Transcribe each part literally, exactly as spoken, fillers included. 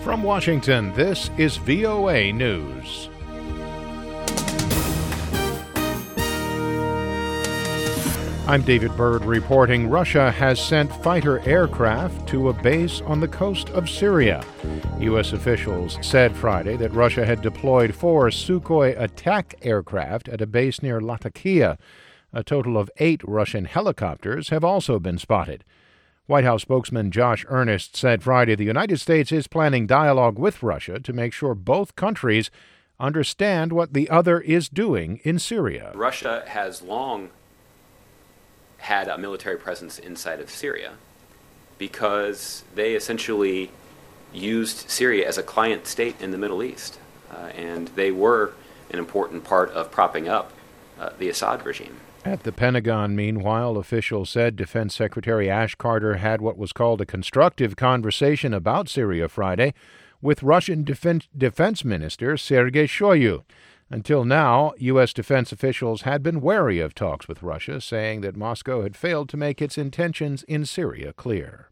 From Washington, this is V O A News. I'm David Byrd reporting Russia has sent fighter aircraft to a base on the coast of Syria. U S officials said Friday that Russia had deployed four Sukhoi attack aircraft at a base near Latakia. A total of eight Russian helicopters have also been spotted. White House spokesman Josh Earnest said Friday the United States is planning dialogue with Russia to make sure both countries understand what the other is doing in Syria. Russia has long had a military presence inside of Syria because they essentially used Syria as a client state in the Middle East, uh, and they were an important part of propping up uh, the Assad regime. At the Pentagon, meanwhile, officials said Defense Secretary Ash Carter had what was called a constructive conversation about Syria Friday with Russian Defense, Defense Minister Sergei Shoigu. Until now, U S defense officials had been wary of talks with Russia, saying that Moscow had failed to make its intentions in Syria clear.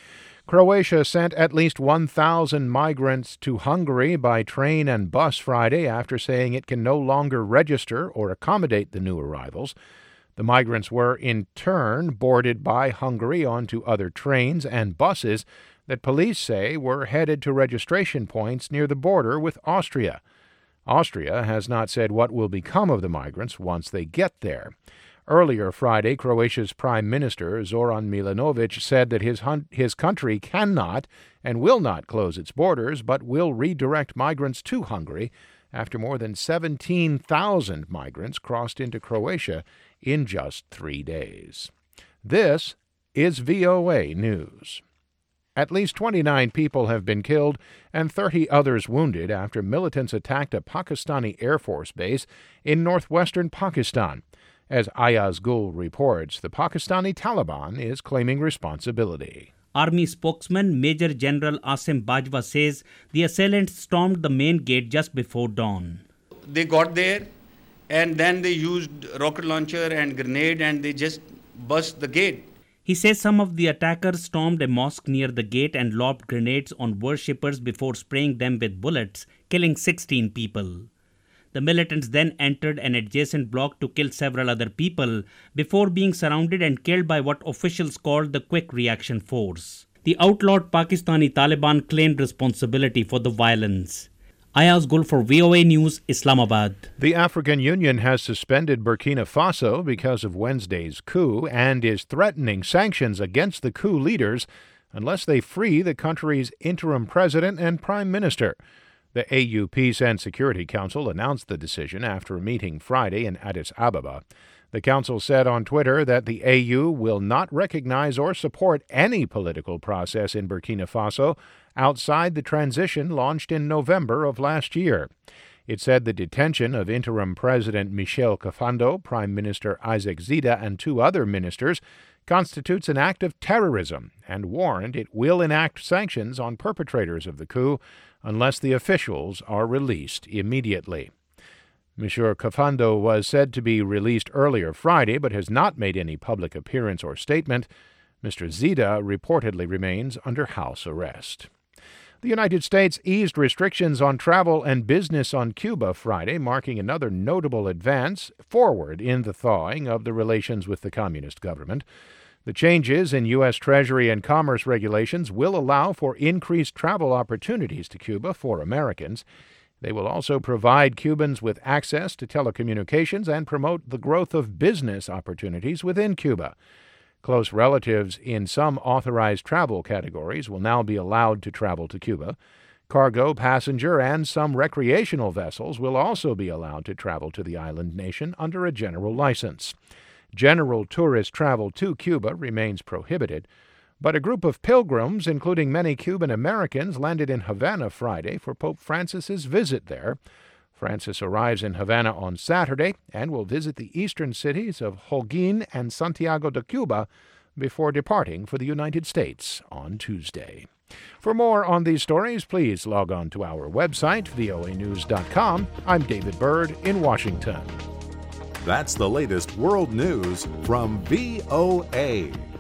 Croatia sent at least one thousand migrants to Hungary by train and bus Friday after saying it can no longer register or accommodate the new arrivals. The migrants were, in turn, boarded by Hungary onto other trains and buses that police say were headed to registration points near the border with Austria. Austria has not said what will become of the migrants once they get there. Earlier Friday, Croatia's Prime Minister Zoran Milanovic said that his hun- his country cannot and will not close its borders, but will redirect migrants to Hungary after more than seventeen thousand migrants crossed into Croatia in just three days. This is V O A News. At least twenty-nine people have been killed and thirty others wounded after militants attacked a Pakistani Air Force base in northwestern Pakistan. As Ayaz Gul reports, the Pakistani Taliban is claiming responsibility. Army spokesman Major General Asim Bajwa says the assailants stormed the main gate just before dawn. They got there and then they used rocket launcher and grenade and they just burst the gate. He says some of the attackers stormed a mosque near the gate and lobbed grenades on worshippers before spraying them with bullets, killing sixteen people. The militants then entered an adjacent block to kill several other people before being surrounded and killed by what officials called the Quick Reaction Force. The outlawed Pakistani Taliban claimed responsibility for the violence. Ayaz Gul for V O A News, Islamabad. The African Union has suspended Burkina Faso because of Wednesday's coup and is threatening sanctions against the coup leaders unless they free the country's interim president and prime minister. The A U Peace and Security Council announced the decision after a meeting Friday in Addis Ababa. The council said on Twitter that the A U will not recognize or support any political process in Burkina Faso outside the transition launched in November of last year. It said the detention of interim President Michel Kafando, Prime Minister Isaac Zida, and two other ministers constitutes an act of terrorism and warned it will enact sanctions on perpetrators of the coup unless the officials are released immediately. Monsieur Kafando was said to be released earlier Friday but has not made any public appearance or statement. Mister Zida reportedly remains under house arrest. The United States eased restrictions on travel and business on Cuba Friday, marking another notable advance forward in the thawing of the relations with the communist government. The changes in U S. Treasury and Commerce regulations will allow for increased travel opportunities to Cuba for Americans. They will also provide Cubans with access to telecommunications and promote the growth of business opportunities within Cuba. Close relatives in some authorized travel categories will now be allowed to travel to Cuba. Cargo, passenger, and some recreational vessels will also be allowed to travel to the island nation under a general license. General tourist travel to Cuba remains prohibited, but a group of pilgrims, including many Cuban Americans, landed in Havana Friday for Pope Francis's visit there. Francis arrives in Havana on Saturday and will visit the eastern cities of Holguin and Santiago de Cuba before departing for the United States on Tuesday. For more on these stories, please log on to our website, V O A news dot com. I'm David Byrd in Washington. That's the latest world news from V O A.